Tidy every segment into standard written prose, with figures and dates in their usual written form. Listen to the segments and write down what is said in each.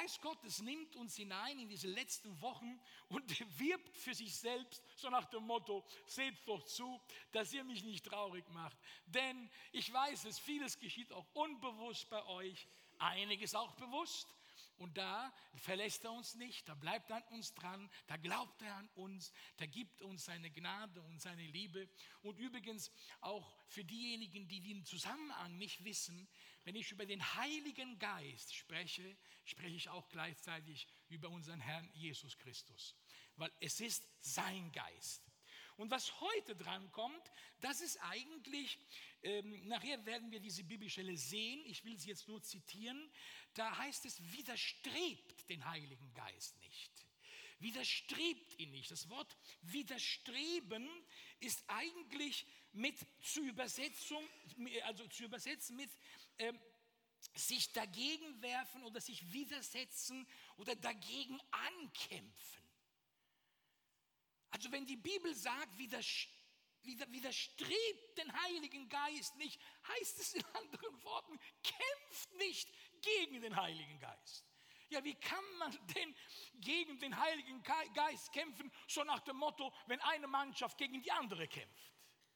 Geist Gottes nimmt uns hinein in diese letzten Wochen und wirbt für sich selbst, so nach dem Motto, seht doch zu, dass ihr mich nicht traurig macht. Denn ich weiß es, vieles geschieht auch unbewusst bei euch, einiges auch bewusst. Und da verlässt er uns nicht, da bleibt er an uns dran, da glaubt er an uns, da gibt uns seine Gnade und seine Liebe. Und übrigens auch für diejenigen, die den Zusammenhang nicht wissen, wenn ich über den Heiligen Geist spreche, spreche ich auch gleichzeitig über unseren Herrn Jesus Christus. Weil es ist sein Geist. Und was heute dran kommt, das ist eigentlich, nachher werden wir diese Bibelstelle sehen, ich will sie jetzt nur zitieren, da heißt es, widerstrebt den Heiligen Geist nicht. Widerstrebt ihn nicht. Das Wort widerstreben ist eigentlich zu übersetzen mit sich dagegen werfen oder sich widersetzen oder dagegen ankämpfen. Also wenn die Bibel sagt, widerstrebt den Heiligen Geist nicht, heißt es in anderen Worten, kämpft nicht gegen den Heiligen Geist. Ja, wie kann man denn gegen den Heiligen Geist kämpfen, so nach dem Motto, wenn eine Mannschaft gegen die andere kämpft?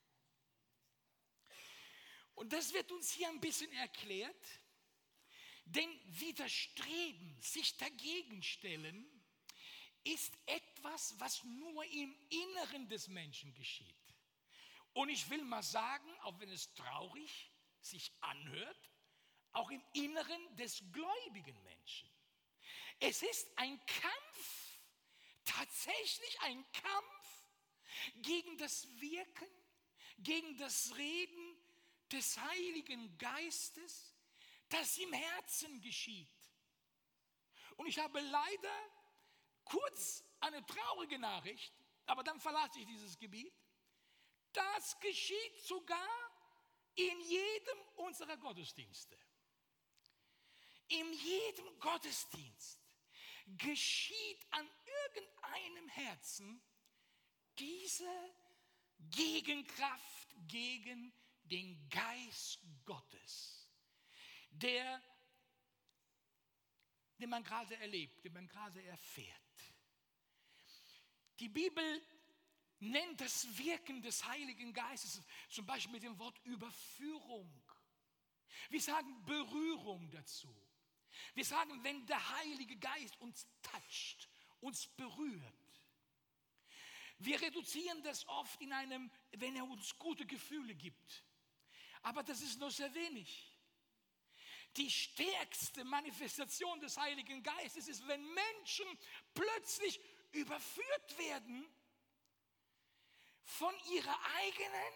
Und das wird uns hier ein bisschen erklärt, denn widerstreben, sich dagegen stellen, ist etwas, was nur im Inneren des Menschen geschieht. Und ich will mal sagen, auch wenn es traurig sich anhört, auch im Inneren des gläubigen Menschen. Es ist ein Kampf, tatsächlich ein Kampf gegen das Wirken, gegen das Reden des Heiligen Geistes, das im Herzen geschieht. Und ich habe leider kurz eine traurige Nachricht, aber dann verlasse ich dieses Gebiet. Das geschieht sogar in jedem unserer Gottesdienste. In jedem Gottesdienst geschieht an irgendeinem Herzen diese Gegenkraft gegen den Geist Gottes, den man gerade erlebt, den man gerade erfährt. Die Bibel nennt das Wirken des Heiligen Geistes zum Beispiel mit dem Wort Überführung. Wir sagen Berührung dazu. Wir sagen, wenn der Heilige Geist uns toucht, uns berührt. Wir reduzieren das oft wenn er uns gute Gefühle gibt. Aber das ist nur sehr wenig. Die stärkste Manifestation des Heiligen Geistes ist, wenn Menschen plötzlich überführt werden von ihrer eigenen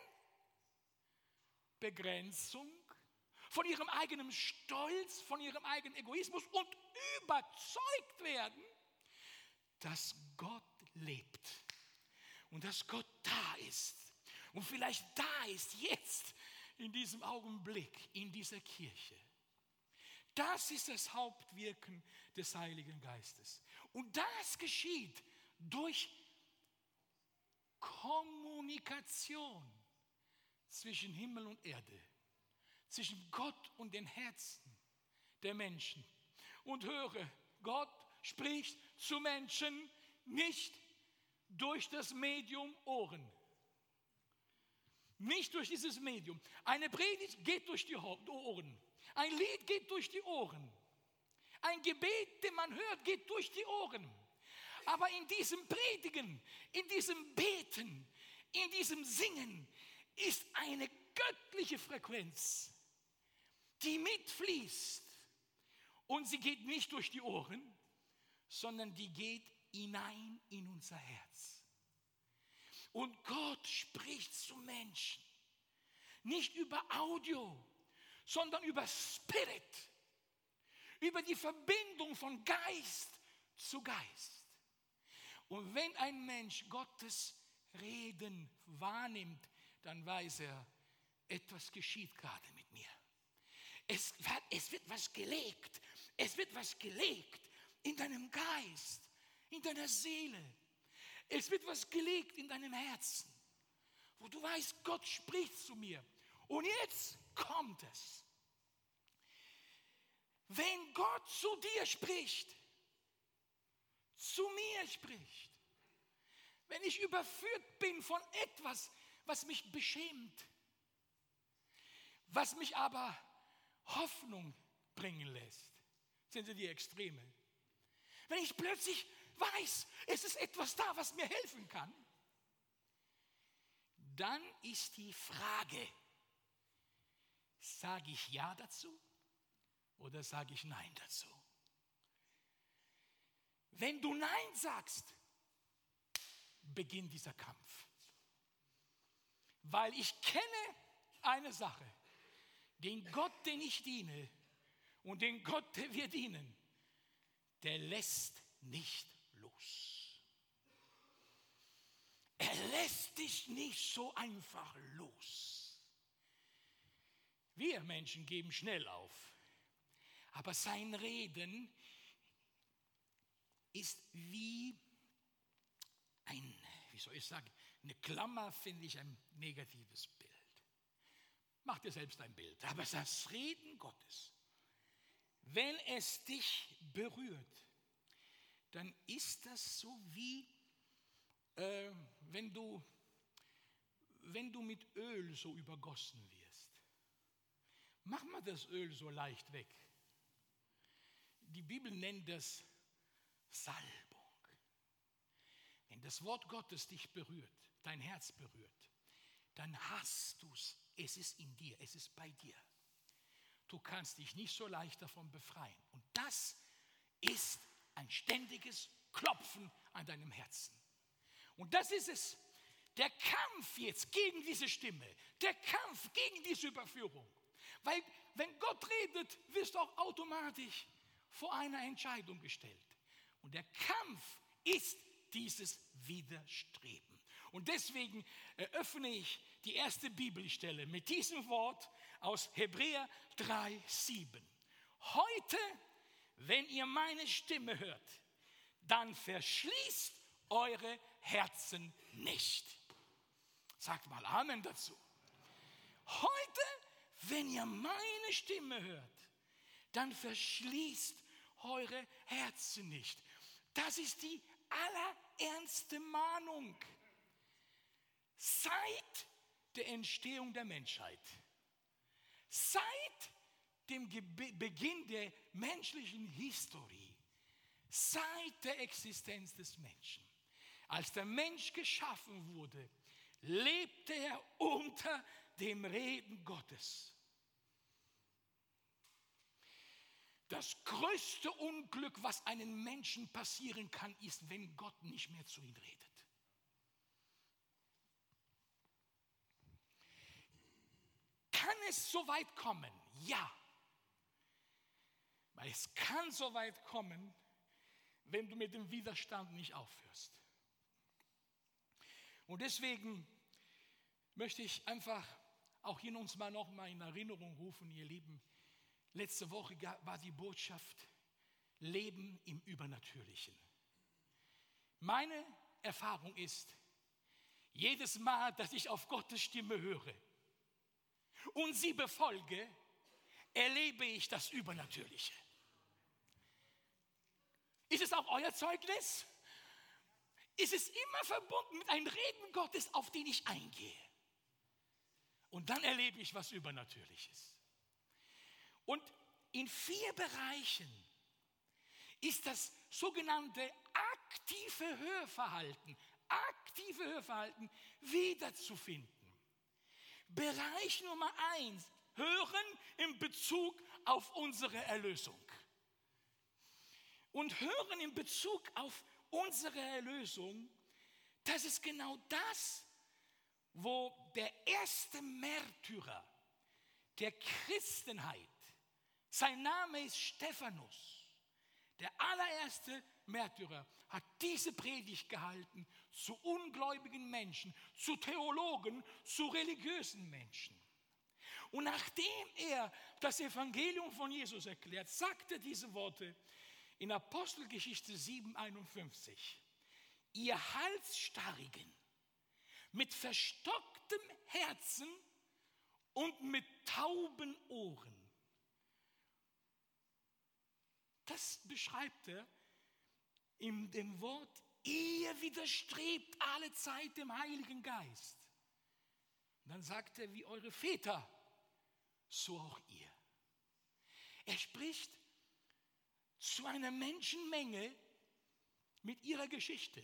Begrenzung, von ihrem eigenen Stolz, von ihrem eigenen Egoismus und überzeugt werden, dass Gott lebt und dass Gott da ist und vielleicht da ist jetzt in diesem Augenblick in dieser Kirche. Das ist das Hauptwirken des Heiligen Geistes. Und das geschieht durch Kommunikation zwischen Himmel und Erde, zwischen Gott und den Herzen der Menschen. Und höre, Gott spricht zu Menschen nicht durch das Medium Ohren. Nicht durch dieses Medium. Eine Predigt geht durch die Ohren. Ein Lied geht durch die Ohren. Ein Gebet, den man hört, geht durch die Ohren. Aber in diesem Predigen, in diesem Beten, in diesem Singen ist eine göttliche Frequenz, die mitfließt. Und sie geht nicht durch die Ohren, sondern die geht hinein in unser Herz. Und Gott spricht zu Menschen, nicht über Audio, sondern über Spirit, über die Verbindung von Geist zu Geist. Und wenn ein Mensch Gottes Reden wahrnimmt, dann weiß er, etwas geschieht gerade mit mir. Es wird was gelegt. Es wird was gelegt in deinem Geist, in deiner Seele. Es wird was gelegt in deinem Herzen, wo du weißt, Gott spricht zu mir. Und jetzt kommt es. Wenn Gott zu dir spricht, zu mir spricht. Wenn ich überführt bin von etwas, was mich beschämt, was mich aber Hoffnung bringen lässt. Sind Sie die Extreme? Wenn ich plötzlich weiß, es ist etwas da, was mir helfen kann, dann ist die Frage, sage ich Ja dazu oder sage ich Nein dazu? Wenn du Nein sagst, beginnt dieser Kampf. Weil ich kenne eine Sache, den Gott, den ich diene und den Gott, den wir dienen, der lässt nicht los. Er lässt dich nicht so einfach los. Wir Menschen geben schnell auf, aber sein Reden ist wie eine Klammer, finde ich, ein negatives Bild. Mach dir selbst ein Bild. Aber das Reden Gottes, wenn es dich berührt, dann ist das so wie, wenn du mit Öl so übergossen wirst. Mach mal das Öl so leicht weg. Die Bibel nennt das Salbung. Wenn das Wort Gottes dich berührt, dein Herz berührt, dann hast du es. Es ist in dir, es ist bei dir. Du kannst dich nicht so leicht davon befreien. Und das ist ein ständiges Klopfen an deinem Herzen. Und das ist es. Der Kampf jetzt gegen diese Stimme, der Kampf gegen diese Überführung. Weil wenn Gott redet, wirst du auch automatisch vor einer Entscheidung gestellt. Und der Kampf ist dieses Widerstreben. Und deswegen eröffne ich die erste Bibelstelle mit diesem Wort aus Hebräer 3,7. Heute, wenn ihr meine Stimme hört, dann verschließt eure Herzen nicht. Sagt mal Amen dazu. Heute, wenn ihr meine Stimme hört, dann verschließt eure Herzen nicht. Das ist die allerernste Mahnung. Seit der Entstehung der Menschheit, seit dem Beginn der menschlichen Historie, seit der Existenz des Menschen, als der Mensch geschaffen wurde, lebte er unter dem Reden Gottes. Das größte Unglück, was einem Menschen passieren kann, ist, wenn Gott nicht mehr zu ihm redet. Kann es so weit kommen? Ja. Weil es kann so weit kommen, wenn du mit dem Widerstand nicht aufhörst. Und deswegen möchte ich einfach auch hier uns noch mal in Erinnerung rufen, ihr Lieben. Letzte Woche war die Botschaft Leben im Übernatürlichen. Meine Erfahrung ist, jedes Mal, dass ich auf Gottes Stimme höre und sie befolge, erlebe ich das Übernatürliche. Ist es auch euer Zeugnis? Ist es immer verbunden mit einem Reden Gottes, auf den ich eingehe? Und dann erlebe ich was Übernatürliches. Und in 4 Bereichen ist das sogenannte aktive Hörverhalten wiederzufinden. Bereich Nummer 1, Hören in Bezug auf unsere Erlösung. Und Hören in Bezug auf unsere Erlösung, das ist genau das, wo der erste Märtyrer der Christenheit, sein Name ist Stephanus, der allererste Märtyrer, hat diese Predigt gehalten zu ungläubigen Menschen, zu Theologen, zu religiösen Menschen. Und nachdem er das Evangelium von Jesus erklärt, sagt er diese Worte in Apostelgeschichte 7,51. Ihr Halsstarrigen, mit verstocktem Herzen und mit tauben Ohren. Das beschreibt er, in dem Wort, ihr widerstrebt alle Zeit dem Heiligen Geist. Und dann sagt er, wie eure Väter, so auch ihr. Er spricht zu einer Menschenmenge mit ihrer Geschichte.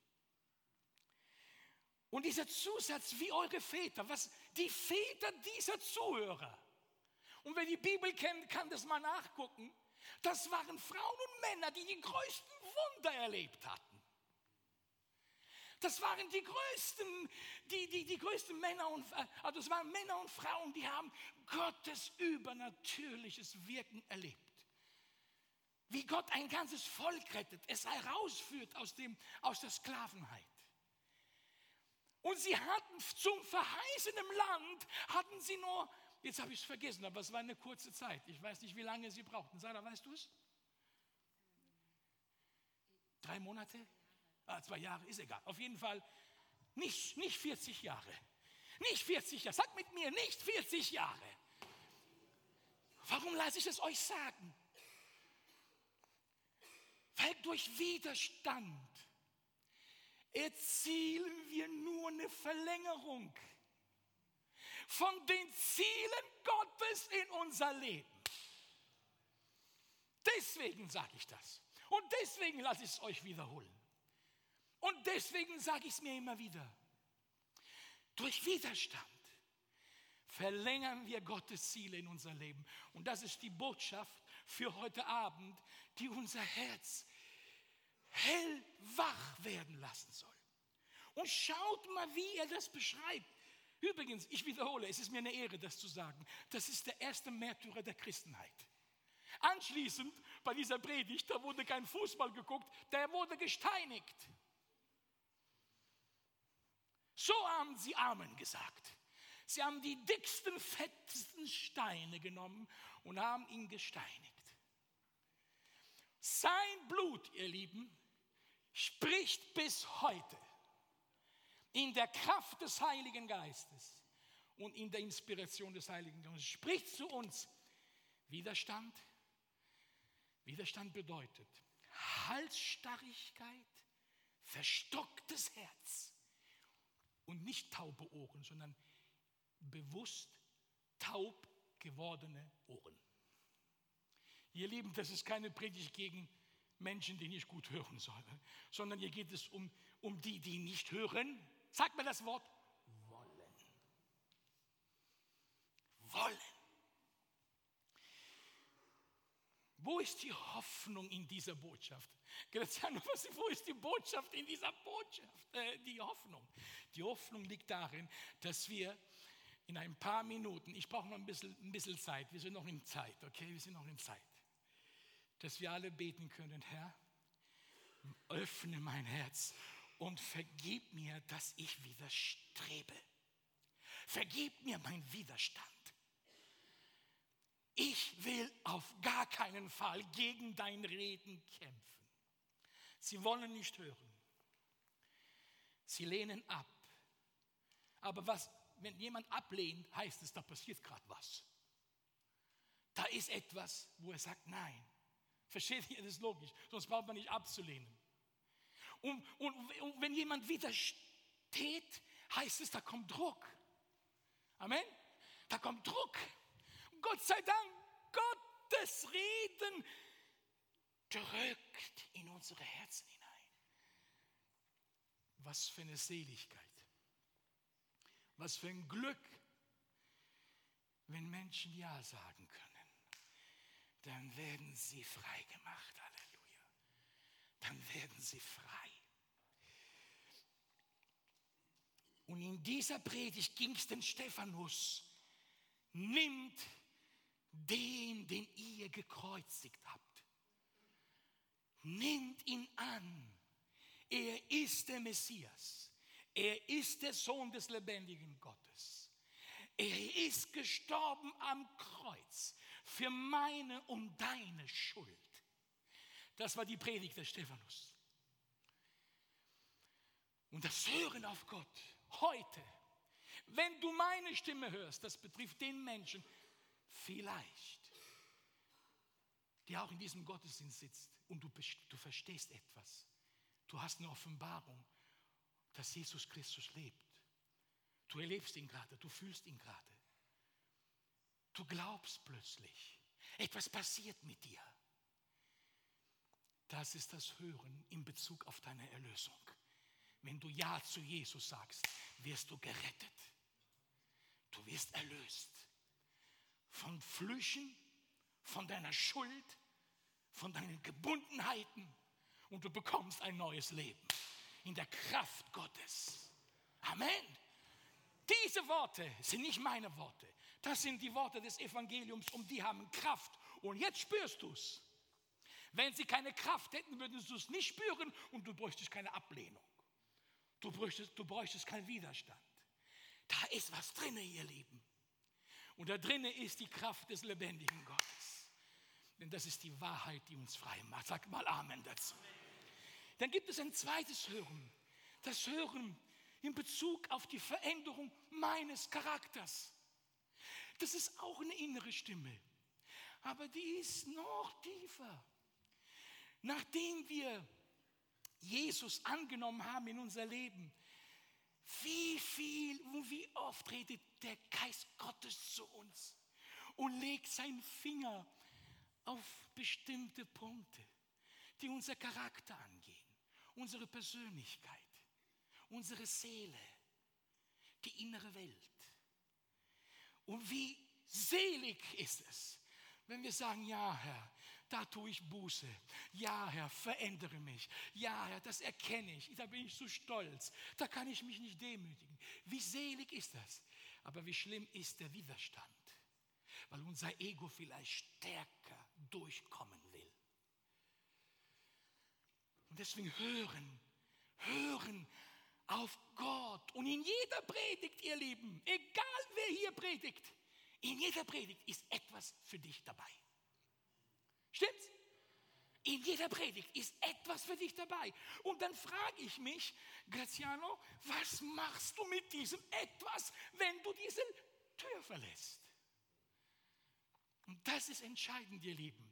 Und dieser Zusatz, wie eure Väter, was die Väter dieser Zuhörer, und wer die Bibel kennt, kann das mal nachgucken, das waren Frauen und Männer, die die größten Wunder erlebt hatten. Das waren die größten Männer also es waren Männer und Frauen, die haben Gottes übernatürliches Wirken erlebt. Wie Gott ein ganzes Volk rettet, es herausführt aus der Sklavenheit. Und sie hatten zum verheißenen Land, hatten sie nur, jetzt habe ich es vergessen, aber es war eine kurze Zeit. Ich weiß nicht, wie lange sie brauchten. Sarah, weißt du es? 3 Monate? 2 Jahre, ist egal. Auf jeden Fall nicht 40 Jahre. Nicht 40 Jahre. Sagt mit mir, nicht 40 Jahre. Warum lasse ich es euch sagen? Weil durch Widerstand erzielen wir nur eine Verlängerung von den Zielen Gottes in unser Leben. Deswegen sage ich das. Und deswegen lasse ich es euch wiederholen. Und deswegen sage ich es mir immer wieder. Durch Widerstand verlängern wir Gottes Ziele in unser Leben. Und das ist die Botschaft für heute Abend, die unser Herz hellwach werden lassen soll. Und schaut mal, wie er das beschreibt. Übrigens, ich wiederhole, es ist mir eine Ehre, das zu sagen. Das ist der erste Märtyrer der Christenheit. Anschließend, bei dieser Predigt, da wurde kein Fußball geguckt, der wurde gesteinigt. So haben sie Amen gesagt. Sie haben die dicksten, fettesten Steine genommen und haben ihn gesteinigt. Sein Blut, ihr Lieben, spricht bis heute in der Kraft des Heiligen Geistes und in der Inspiration des Heiligen Geistes. Spricht zu uns. Widerstand bedeutet Halsstarrigkeit, verstocktes Herz und nicht taube Ohren, sondern bewusst taub gewordene Ohren. Ihr Lieben, das ist keine Predigt gegen Menschen, die nicht gut hören sollen, sondern hier geht es um die, die nicht hören. Sag mir das Wort. Wollen. Wo ist die Hoffnung in dieser Botschaft? Graziano, wo ist die Botschaft in dieser Botschaft? Die Hoffnung. Die Hoffnung liegt darin, dass wir in ein paar Minuten, ich brauche noch ein bisschen Zeit, wir sind noch in Zeit, okay, wir sind noch in Zeit, dass wir alle beten können, Herr, öffne mein Herz und vergib mir, dass ich widerstrebe. Vergib mir meinen Widerstand. Ich will auf gar keinen Fall gegen dein Reden kämpfen. Sie wollen nicht hören. Sie lehnen ab. Aber wenn jemand ablehnt, heißt es, da passiert gerade was. Da ist etwas, wo er sagt, nein. Versteht ihr, das ist logisch, sonst braucht man nicht abzulehnen. Und wenn jemand widersteht, heißt es, da kommt Druck. Amen? Da kommt Druck. Gott sei Dank, Gottes Reden drückt in unsere Herzen hinein. Was für eine Seligkeit. Was für ein Glück, wenn Menschen Ja sagen können. Dann werden sie frei gemacht. Halleluja. Dann werden sie frei. Und in dieser Predigt ging es den Stephanus. Nimmt den ihr gekreuzigt habt. Nehmt ihn an. Er ist der Messias. Er ist der Sohn des lebendigen Gottes. Er ist gestorben am Kreuz für meine und deine Schuld. Das war die Predigt des Stephanus. Und das Hören auf Gott heute, wenn du meine Stimme hörst, das betrifft den Menschen, vielleicht die auch in diesem Gottesdienst sitzt und du verstehst etwas. Du hast eine Offenbarung, dass Jesus Christus lebt. Du erlebst ihn gerade, du fühlst ihn gerade. Du glaubst plötzlich, etwas passiert mit dir. Das ist das Hören in Bezug auf deine Erlösung. Wenn du Ja zu Jesus sagst, wirst du gerettet. Du wirst erlöst. Von Flüchen, von deiner Schuld, von deinen Gebundenheiten. Und du bekommst ein neues Leben in der Kraft Gottes. Amen. Diese Worte sind nicht meine Worte. Das sind die Worte des Evangeliums und die haben Kraft. Und jetzt spürst du es. Wenn sie keine Kraft hätten, würdest du es nicht spüren und du bräuchtest keine Ablehnung. Du bräuchtest keinen Widerstand. Da ist was drin, ihr Lieben. Und da drin ist die Kraft des lebendigen Gottes. Denn das ist die Wahrheit, die uns frei macht. Sag mal Amen dazu. Dann gibt es ein zweites Hören. Das Hören in Bezug auf die Veränderung meines Charakters. Das ist auch eine innere Stimme. Aber die ist noch tiefer. Nachdem wir Jesus angenommen haben in unser Leben, wie oft redet der Geist Gottes zu uns und legt seinen Finger auf bestimmte Punkte, die unser Charakter angehen, unsere Persönlichkeit, unsere Seele, die innere Welt. Und wie selig ist es, wenn wir sagen, ja Herr, da tue ich Buße. Ja, Herr, verändere mich. Ja, Herr, das erkenne ich. Da bin ich so stolz. Da kann ich mich nicht demütigen. Wie selig ist das? Aber wie schlimm ist der Widerstand? Weil unser Ego vielleicht stärker durchkommen will. Und deswegen hören auf Gott. Und in jeder Predigt, ihr Lieben, egal wer hier predigt, in jeder Predigt ist etwas für dich dabei. Stimmt's? In jeder Predigt ist etwas für dich dabei. Und dann frage ich mich, Graziano, was machst du mit diesem etwas, wenn du diese Tür verlässt? Und das ist entscheidend, ihr Lieben.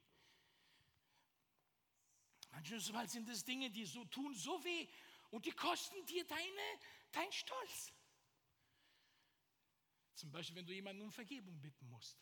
Manchmal sind es Dinge, die tun so weh und die kosten dir dein Stolz. Zum Beispiel, wenn du jemanden um Vergebung bitten musst.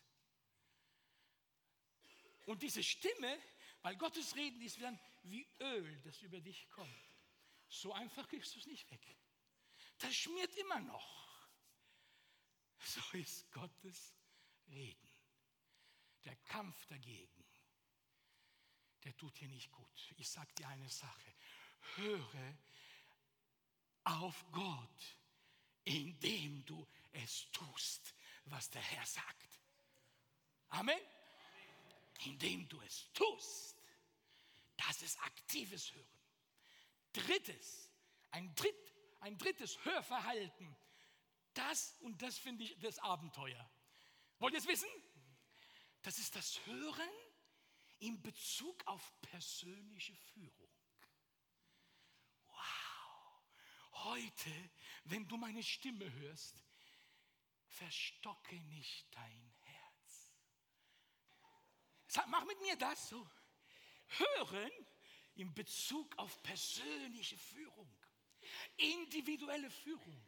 Und diese Stimme, weil Gottes Reden ist dann wie Öl, das über dich kommt. So einfach kriegst du es nicht weg. Das schmiert immer noch. So ist Gottes Reden. Der Kampf dagegen, der tut dir nicht gut. Ich sage dir eine Sache. Höre auf Gott, indem du es tust, was der Herr sagt. Amen. Indem du es tust. Das ist aktives Hören. Ein drittes Hörverhalten. Das finde ich das Abenteuer. Wollt ihr es wissen? Das ist das Hören in Bezug auf persönliche Führung. Wow. Heute, wenn du meine Stimme hörst, verstocke nicht dein Herz. Mach mit mir das so. Hören in Bezug auf persönliche Führung, individuelle Führung,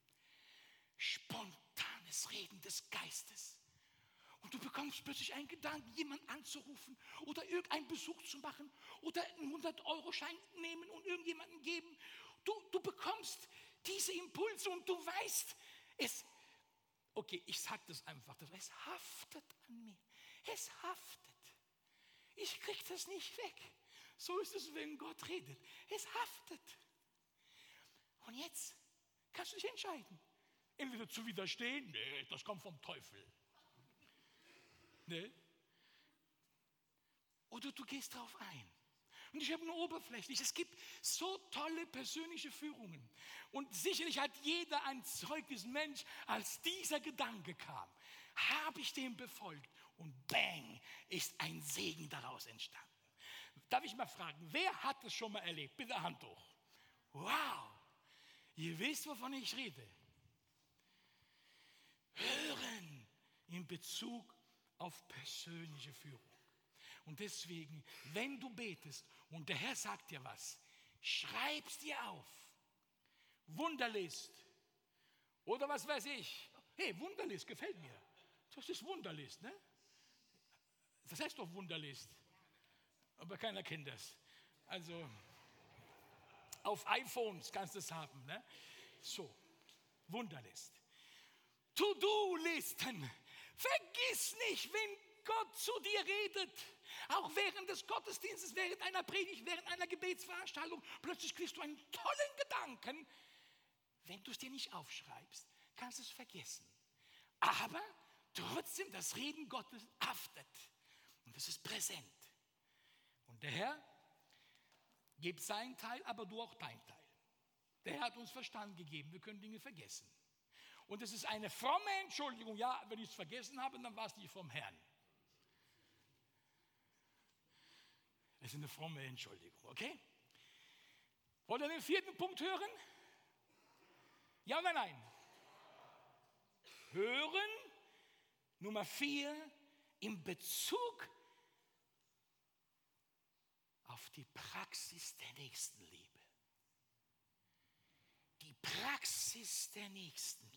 spontanes Reden des Geistes. Und du bekommst plötzlich einen Gedanken, jemanden anzurufen oder irgendeinen Besuch zu machen oder einen 100-Euro-Schein nehmen und irgendjemanden geben. Du bekommst diese Impulse und du weißt, ich sage das einfach, es haftet an mir. Es haftet. Ich kriege das nicht weg. So ist es, wenn Gott redet. Es haftet. Und jetzt kannst du dich entscheiden. Entweder zu widerstehen, nee, das kommt vom Teufel. Nee. Oder du gehst drauf ein. Und ich habe nur oberflächlich. Es gibt so tolle persönliche Führungen. Und sicherlich hat jeder ein Zeugnis, Mensch, als dieser Gedanke kam, habe ich dem befolgt. Und bang, ist ein Segen daraus entstanden. Darf ich mal fragen, wer hat das schon mal erlebt? Bitte Hand hoch. Wow, ihr wisst, wovon ich rede. Hören in Bezug auf persönliche Führung. Und deswegen, wenn du betest und der Herr sagt dir was, schreib's dir auf. Wunderlist. Oder was weiß ich. Hey, Wunderlist gefällt mir. Das ist Wunderlist, ne? Das heißt doch Wunderlist. Aber keiner kennt das. Also, auf iPhones kannst du es haben, ne? So, Wunderlist. To-Do-Listen. Vergiss nicht, wenn Gott zu dir redet. Auch während des Gottesdienstes, während einer Predigt, während einer Gebetsveranstaltung. Plötzlich kriegst du einen tollen Gedanken. Wenn du es dir nicht aufschreibst, kannst du es vergessen. Aber trotzdem, das Reden Gottes haftet. Und es ist präsent. Und der Herr gibt seinen Teil, aber du auch deinen Teil. Der Herr hat uns Verstand gegeben, wir können Dinge vergessen. Und es ist eine fromme Entschuldigung. Ja, wenn ich es vergessen habe, dann war es nicht vom Herrn. Es ist eine fromme Entschuldigung, okay? Wollt ihr den 4. Punkt hören? Ja oder nein? Hören. Nummer 4, in Bezug auf die Praxis der Nächstenliebe. Die Praxis der Nächstenliebe.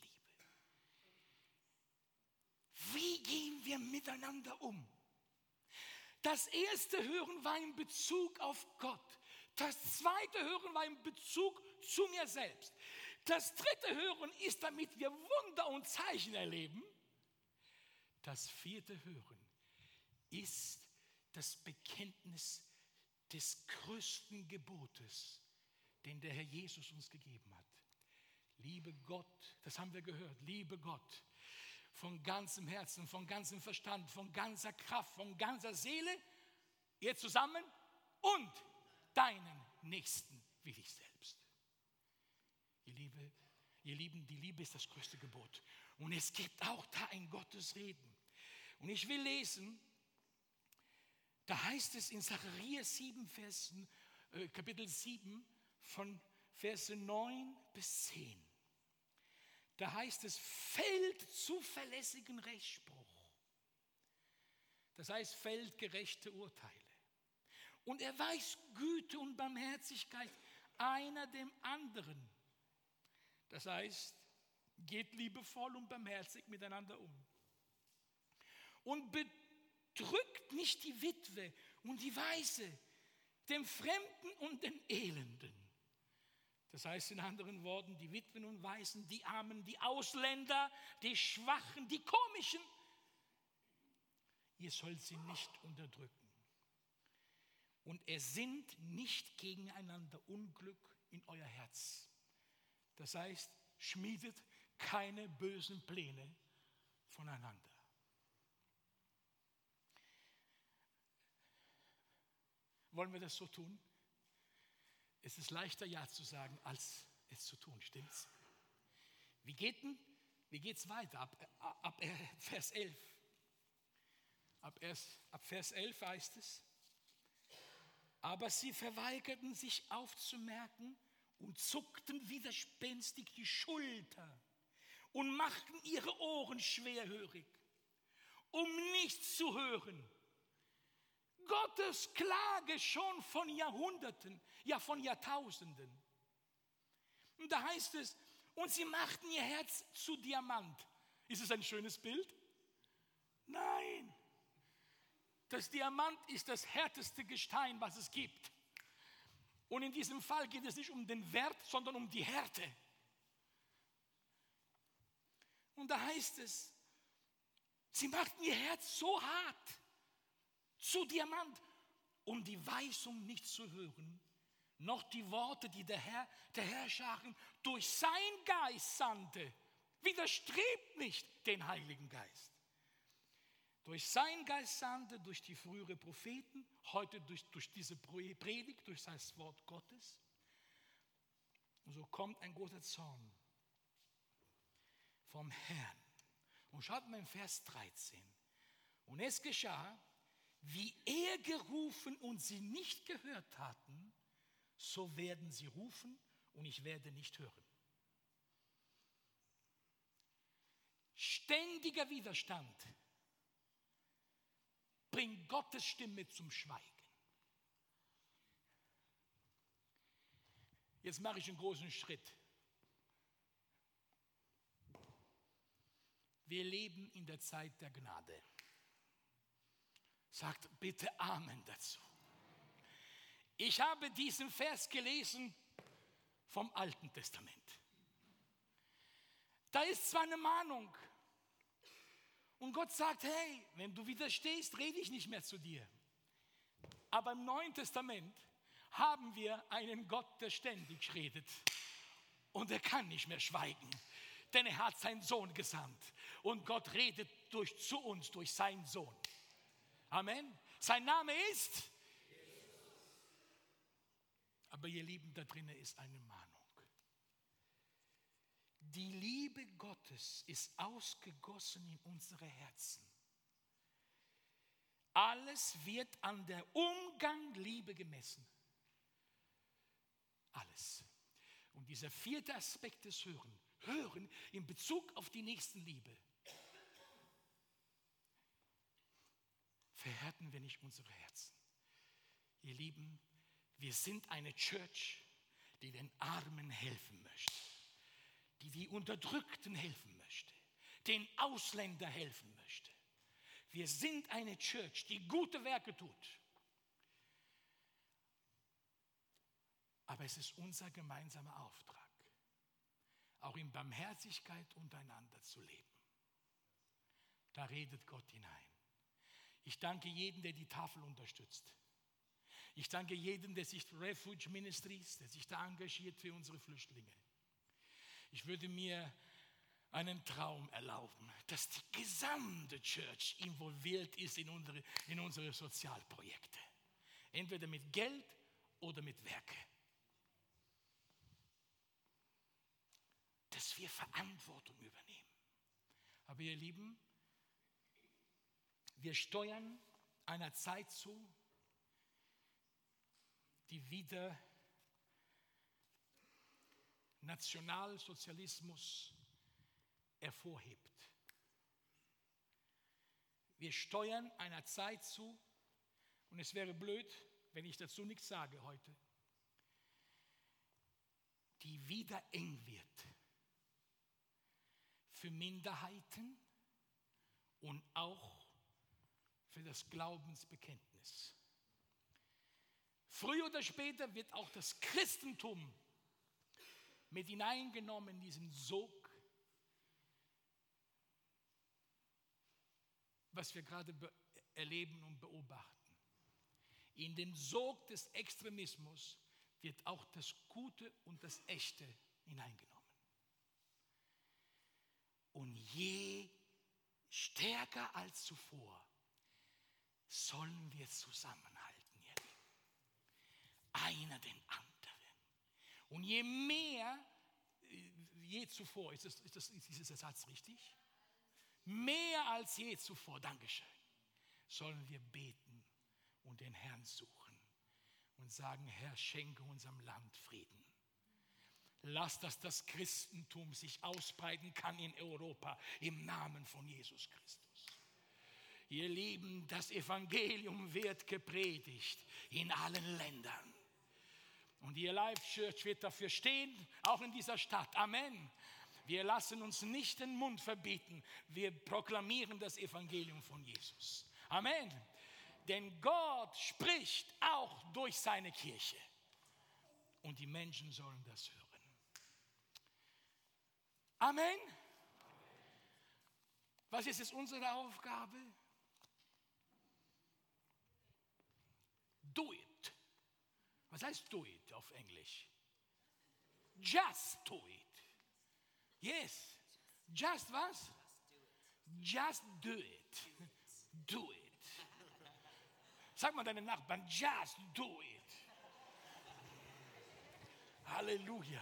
Wie gehen wir miteinander um? Das erste Hören war in Bezug auf Gott. Das zweite Hören war in Bezug zu mir selbst. Das dritte Hören ist, damit wir Wunder und Zeichen erleben. Das 4. Hören ist das Bekenntnis des größten Gebotes, den der Herr Jesus uns gegeben hat. Liebe Gott, das haben wir gehört, liebe Gott, von ganzem Herzen, von ganzem Verstand, von ganzer Kraft, von ganzer Seele, ihr zusammen und deinen Nächsten wie dich selbst. Ihr Lieben, die Liebe ist das größte Gebot. Und es gibt auch da ein Gottesreden. Und ich will lesen, da heißt es in Sacharja 7, Kapitel 7, von Verse 9 bis 10. Da heißt es, fällt zuverlässigen Rechtsspruch. Das heißt, fällt gerechte Urteile. Und erweist Güte und Barmherzigkeit einer dem anderen. Das heißt, geht liebevoll und barmherzig miteinander um. Und bedrückt nicht die Witwe und die Waise, dem Fremden und den Elenden. Das heißt in anderen Worten, die Witwen und Waisen, die Armen, die Ausländer, die Schwachen, die Komischen. Ihr sollt sie nicht unterdrücken. Und ersinnt nicht gegeneinander Unglück in euer Herz. Das heißt, schmiedet keine bösen Pläne voneinander. Wollen wir das so tun? Es ist leichter, Ja zu sagen, als es zu tun, stimmt's? Wie geht's weiter? Ab Vers 11. Ab Vers 11 heißt es, aber sie verweigerten sich aufzumerken und zuckten widerspenstig die Schulter und machten ihre Ohren schwerhörig, um nichts zu hören. Gottes Klage schon von Jahrhunderten, ja von Jahrtausenden. Und da heißt es, und sie machten ihr Herz zu Diamant. Ist es ein schönes Bild? Nein. Das Diamant ist das härteste Gestein, was es gibt. Und in diesem Fall geht es nicht um den Wert, sondern um die Härte. Und da heißt es, sie machten ihr Herz so hart, zu Diamant, um die Weisung nicht zu hören, noch die Worte, die der Herrscharen durch sein Geist sandte, widerstrebt nicht den Heiligen Geist. Durch sein Geist sandte, durch die früheren Propheten, heute durch diese Predigt, durch das Wort Gottes. Und so kommt ein großer Zorn vom Herrn. Und schaut mal in Vers 13. Und es geschah, wie er gerufen und sie nicht gehört hatten, so werden sie rufen und ich werde nicht hören. Ständiger Widerstand bringt Gottes Stimme zum Schweigen. Jetzt mache ich einen großen Schritt. Wir leben in der Zeit der Gnade. Sagt bitte Amen dazu. Ich habe diesen Vers gelesen vom Alten Testament. Da ist zwar eine Mahnung und Gott sagt, hey, wenn du widerstehst, rede ich nicht mehr zu dir. Aber im Neuen Testament haben wir einen Gott, der ständig redet und er kann nicht mehr schweigen, denn er hat seinen Sohn gesandt und Gott redet zu uns durch seinen Sohn. Amen. Sein Name ist? Aber ihr Lieben, da drinnen ist eine Mahnung. Die Liebe Gottes ist ausgegossen in unsere Herzen. Alles wird an der Umgang Liebe gemessen. Alles. Und dieser vierte Aspekt des Hören in Bezug auf die Nächstenliebe. Verhärten wir nicht unsere Herzen. Ihr Lieben, wir sind eine Church, die den Armen helfen möchte, die Unterdrückten helfen möchte, den Ausländern helfen möchte. Wir sind eine Church, die gute Werke tut. Aber es ist unser gemeinsamer Auftrag, auch in Barmherzigkeit untereinander zu leben. Da redet Gott hinein. Ich danke jedem, der die Tafel unterstützt. Ich danke jedem, der sich Refuge Ministries, der sich da engagiert für unsere Flüchtlinge. Ich würde mir einen Traum erlauben, dass die gesamte Church involviert ist in unsere Sozialprojekte. Entweder mit Geld oder mit Werke. Dass wir Verantwortung übernehmen. Aber ihr Lieben, wir steuern einer Zeit zu, die wieder Nationalsozialismus hervorhebt. Wir steuern einer Zeit zu, und es wäre blöd, wenn ich dazu nichts sage heute, die wieder eng wird für Minderheiten und auch für das Glaubensbekenntnis. Früher oder später wird auch das Christentum mit hineingenommen in diesen Sog, was wir gerade erleben und beobachten. In den Sog des Extremismus wird auch das Gute und das Echte hineingenommen. Und je stärker als zuvor sollen wir zusammenhalten, ihr Lieben. Einer den anderen. Und je mehr, je zuvor, ist dieser Satz richtig? Mehr als je zuvor, Dankeschön, sollen wir beten und den Herrn suchen und sagen, Herr, schenke unserem Land Frieden. Lass, dass das Christentum sich ausbreiten kann in Europa im Namen von Jesus Christus. Ihr Lieben, das Evangelium wird gepredigt in allen Ländern. Und die Life Church wird dafür stehen, auch in dieser Stadt. Amen. Wir lassen uns nicht den Mund verbieten. Wir proklamieren das Evangelium von Jesus. Amen. Denn Gott spricht auch durch seine Kirche. Und die Menschen sollen das hören. Amen. Was ist jetzt unsere Aufgabe? Do it. Was heißt do it auf Englisch? Just do it. Yes. Just was? Just do it. Do it. Sag mal deinem Nachbarn, just do it. Halleluja.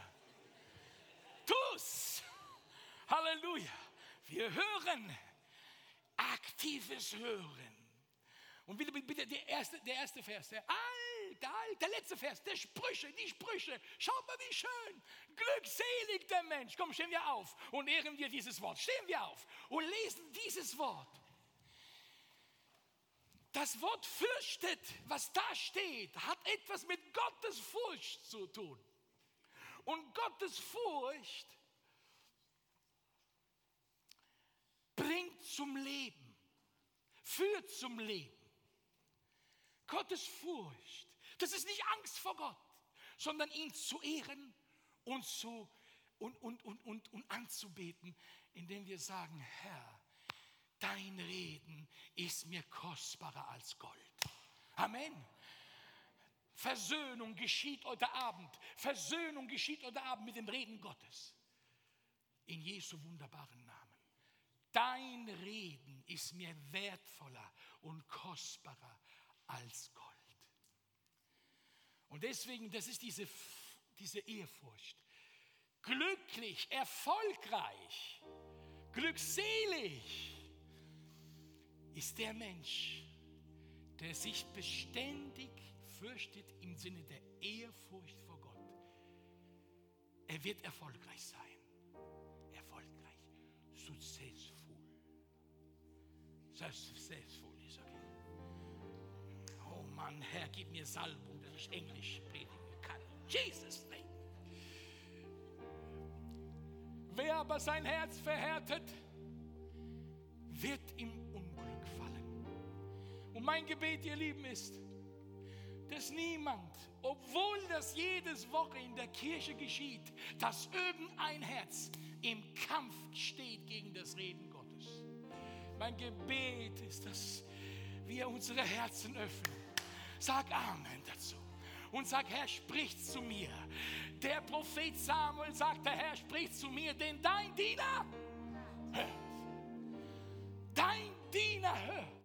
Tu's. Halleluja. Wir hören. Aktives Hören. Und bitte der erste Vers, der letzte Vers, die Sprüche. Schaut mal, wie schön. Glückselig der Mensch. Komm, stehen wir auf und ehren wir dieses Wort. Stehen wir auf und lesen dieses Wort. Das Wort fürchtet, was da steht, hat etwas mit Gottes Furcht zu tun. Und Gottes Furcht bringt zum Leben, führt zum Leben. Gottes Furcht, das ist nicht Angst vor Gott, sondern ihn zu ehren und anzubeten, indem wir sagen, Herr, dein Reden ist mir kostbarer als Gold. Amen. Versöhnung geschieht heute Abend. Versöhnung geschieht heute Abend mit dem Reden Gottes. In Jesu wunderbaren Namen. Dein Reden ist mir wertvoller und kostbarer als Gold. Und deswegen, das ist diese Ehrfurcht. Glücklich, erfolgreich, glückselig ist der Mensch, der sich beständig fürchtet im Sinne der Ehrfurcht vor Gott. Er wird erfolgreich sein. Erfolgreich. Successful. Successful ist okay. Oh Mann, Herr, gib mir Salbung, dass ich Englisch predigen kann. Jesus name. Wer aber sein Herz verhärtet, wird im Unglück fallen. Und mein Gebet, ihr Lieben, ist, dass niemand, obwohl das jedes Woche in der Kirche geschieht, dass irgendein Herz im Kampf steht gegen das Reden Gottes. Mein Gebet ist, dass wir unsere Herzen öffnen. Sag Amen dazu. Und sag, Herr, sprich zu mir. Der Prophet Samuel sagte, Herr, sprich zu mir, denn dein Diener hört. Dein Diener hört.